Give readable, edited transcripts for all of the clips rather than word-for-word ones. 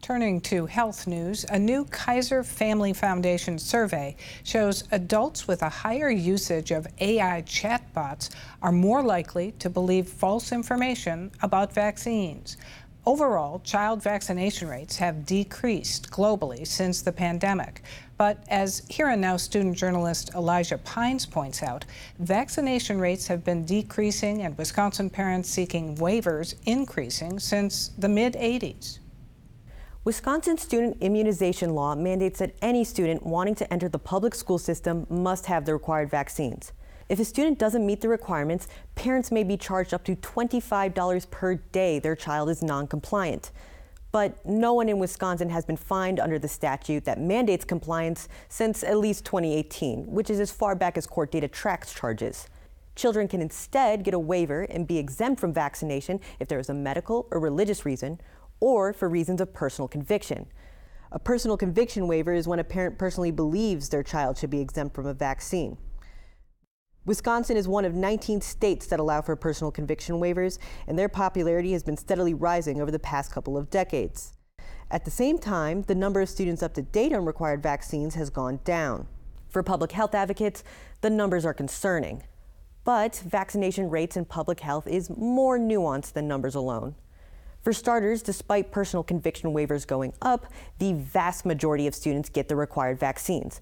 Turning to health news, a new Kaiser Family Foundation survey shows adults with a higher usage of AI chatbots are more likely to believe false information about vaccines. Overall, child vaccination rates have decreased globally since the pandemic. But as Here and Now student journalist Elijah Pines points out, vaccination rates have been decreasing and Wisconsin parents seeking waivers increasing since the mid-'80s. Wisconsin student immunization law mandates that any student wanting to enter the public school system must have the required vaccines. If a student doesn't meet the requirements, parents may be charged up to $25 per day their child is non-compliant. But no one in Wisconsin has been fined under the statute that mandates compliance since at least 2018, which is as far back as court data tracks charges. Children can instead get a waiver and be exempt from vaccination if there is a medical or religious reason, or for reasons of personal conviction. A personal conviction waiver is when a parent personally believes their child should be exempt from a vaccine. Wisconsin is one of 19 states that allow for personal conviction waivers, and their popularity has been steadily rising over the past couple of decades. At the same time, the number of students up to date on required vaccines has gone down. For public health advocates, the numbers are concerning. But vaccination rates in public health is more nuanced than numbers alone. For starters, despite personal conviction waivers going up, the vast majority of students get the required vaccines,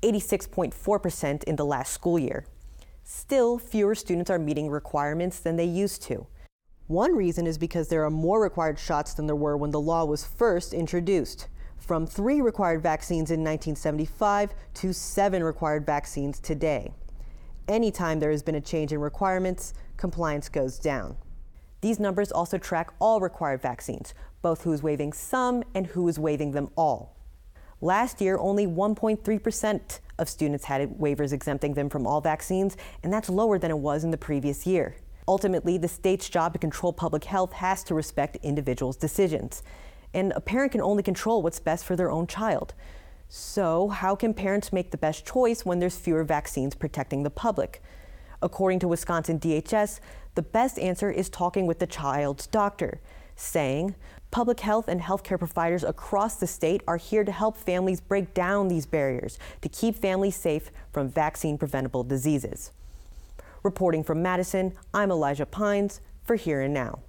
86.4% in the last school year. Still, fewer students are meeting requirements than they used to. One reason is because there are more required shots than there were when the law was first introduced, from 3 required vaccines in 1975 to 7 required vaccines today. Anytime there has been a change in requirements, compliance goes down. These numbers also track all required vaccines, both who is waiving some and who is waiving them all. Last year, only 1.3% of students had waivers exempting them from all vaccines, and that's lower than it was in the previous year. Ultimately, the state's job to control public health has to respect individuals' decisions. And a parent can only control what's best for their own child. So how can parents make the best choice when there's fewer vaccines protecting the public? According to Wisconsin DHS, the best answer is talking with the child's doctor, saying, public health and healthcare providers across the state are here to help families break down these barriers to keep families safe from vaccine-preventable diseases. Reporting from Madison, I'm Elijah Pines for Here and Now.